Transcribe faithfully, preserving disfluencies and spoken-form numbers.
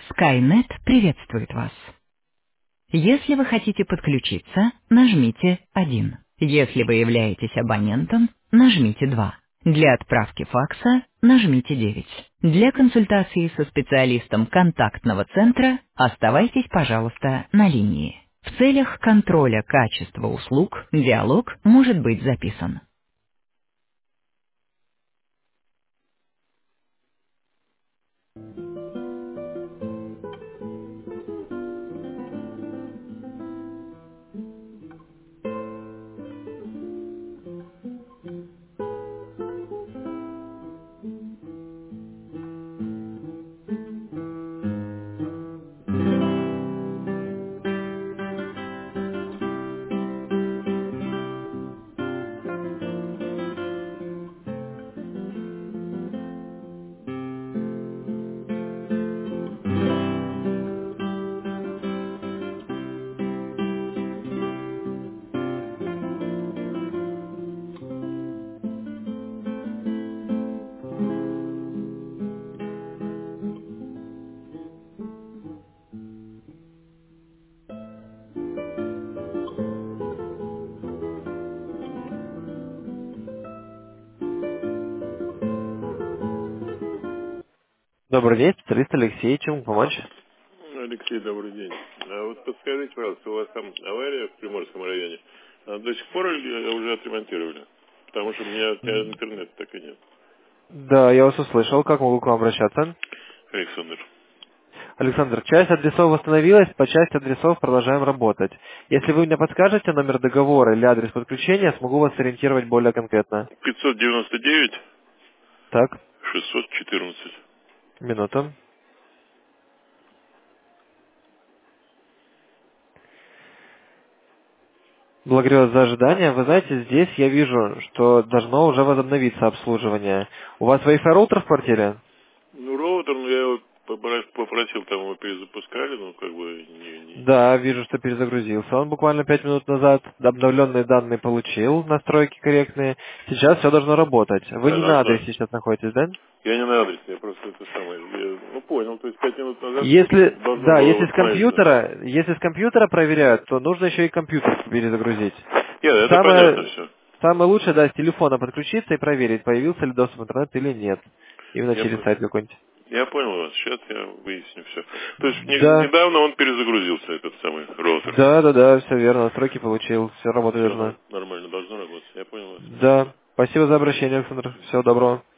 Skynet приветствует вас. Если вы хотите подключиться, нажмите один. Если вы являетесь абонентом, нажмите два. Для отправки факса нажмите девять. Для консультации со специалистом контактного центра оставайтесь, пожалуйста, на линии. В целях контроля качества услуг диалог может быть записан. Добрый день, специалист Алексей, чем помочь? Алексей, добрый день. А вот подскажите, пожалуйста, у вас там авария в Приморском районе, а до сих пор или уже отремонтировали? Потому что у меня интернета так и нет. Да, я вас услышал. Как могу к вам обращаться? Александр. Александр, часть адресов восстановилась, по части адресов продолжаем работать. Если вы мне подскажете номер договора или адрес подключения, смогу вас сориентировать более конкретно. пятьсот девяносто девять Так, шестьсот четырнадцать. минуту. Благодарю вас за ожидание. Вы знаете, здесь я вижу, что должно уже возобновиться обслуживание. У вас Wi-Fi роутер в квартире? Ну, роутер, ну, я его попро- попросил, там его перезапускали, ну, как бы, не, не... Да, вижу, что перезагрузился. Он буквально пять минут назад обновленные данные получил, настройки корректные. Сейчас все должно работать. Вы Да, не на должно. адресе сейчас находитесь, да? Я не на адресе, я просто это самое, я, ну, понял, то есть пять минут назад Если, должно да, было если с восстановиться. компьютера, если с компьютера проверяют, то нужно еще и компьютер перезагрузить. Нет, это понятно Самое, все. самое лучшее, да, с телефона подключиться и проверить, появился ли доступ в интернет или нет. Именно Я, через по- сайт какой-нибудь. я понял вас. Сейчас я выясню все. То есть не- Да, недавно он перезагрузился, этот самый роутер. да, да, да, все верно, настройки получил, все работать Все должно. нормально должно работать. Я понял вас. Спасибо. Да, спасибо за обращение, Александр. Всего доброго.